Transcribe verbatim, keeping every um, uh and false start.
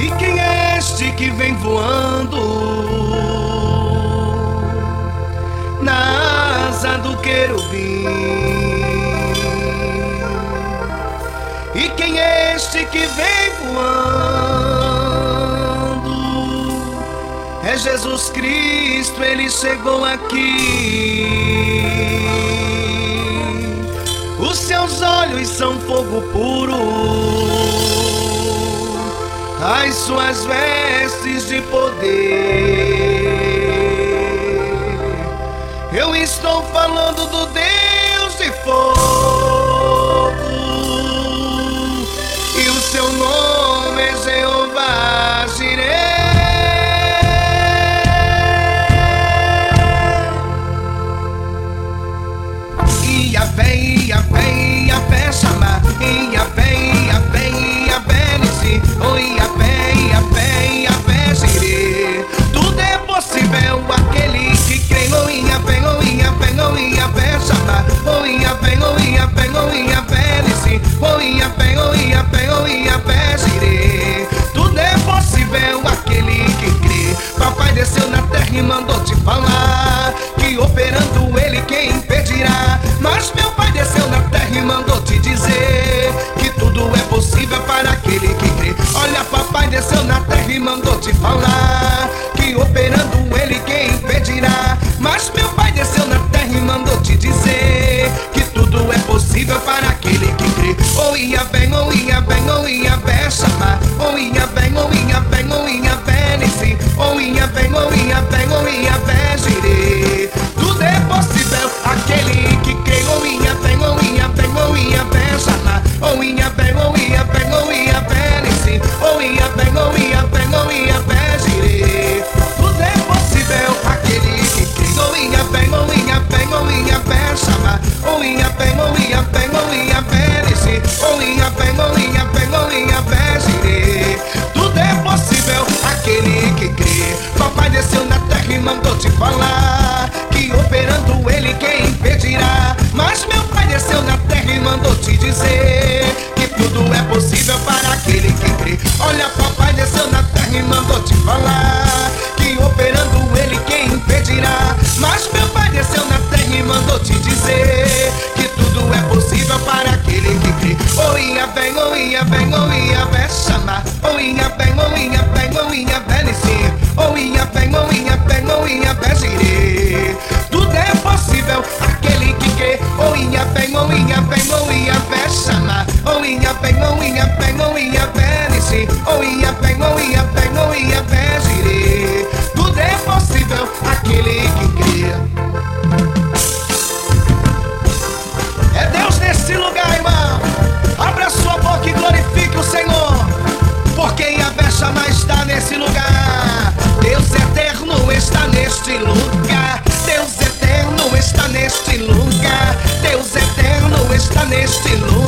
E quem é este que vem voando na asa do querubim? E quem é este que vem voando? É Jesus Cristo, Ele chegou aqui. Os seus olhos são fogo puro, as suas vestes de poder. Eu estou falando do Deus de fogo, e o seu nome é Jeová Jireh. Iavé, Iavé, Iavé chama, Iavé, Iavé, Iavé Nissi, oh Iavé, Iavé, Iavé Jireh. Tudo é possível aquele que crê, oh Iavé, oh Iavé, oh Iavé chama, oh Iavé, oh Iavé, oh Iavé Nissi, oh Iavé, oh Iavé, oh Iavé Jireh. Tudo é possível aquele que crê. Papai desceu na terra e mandou te falar que operando Ele quem impedirá. Mas meu pai desceu na terra e mandou te dizer que tudo é possível para aquele que crê. Olha, papai desceu na terra e mandou te falar que operando Ele quem impedirá. Mas meu pai desceu na terra e mandou te dizer que tudo é possível para aquele que crê. Oh Iavé, oh Iavé, oh Iavé chama, oh Iavé, oh Iavé, oh Iavé Nissi, oh Iavé, oh Iavé, oh Iavé Jireh. Tudo é possível aquele que crê. Oh Iavé, oh Iavé, oh Iavé chama, oh Iavé, oh Iavé, oh Iavé Nissi, oh Iavé, oh Iavé, oh Iavé Jireh. Tudo é possível aquele que crê. Oh Iavé, oh Iavé, oh Iavé chama, oh Iavé, oh Iavé, oh Iavé Nissi, oh Iavé, oh Iavé, oh Iavé Jireh. Tudo é possível aquele que crê. Papai desceu na terra e mandou te falar que operando Ele quem impedirá. Mas meu pai desceu na terra e mandou te dizer que tudo é possível para aquele que crê. Olha, papai desceu na terra e mandou te falar que operando Ele quem impedirá. Mas meu pai desceu na terra e mandou te dizer que tudo é possível para aquele que crê. Oh Iavé, oh Iavé, oh Iavé chama, oh Iavé, oh Iavé, oh Iavé Nissi, oh Iavé, oh Iavé, oh Iavé Jireh. Tudo é possível aquele que crê. Oh Iavé, oh Iavé, oh Iavé chama, oh Iavé, oh Iavé, oh Iavé Nissi, oh Iavé, oh Iavé, oh Iavé Jireh. Tudo é possível aquele que crê. É Deus nesse lugar, irmão. Abra sua boca e glorifique o Senhor, porque Iavé chama está nesse lugar. Deus eterno está neste lugar. Deus eterno está neste lugar. Deus eterno está neste lugar.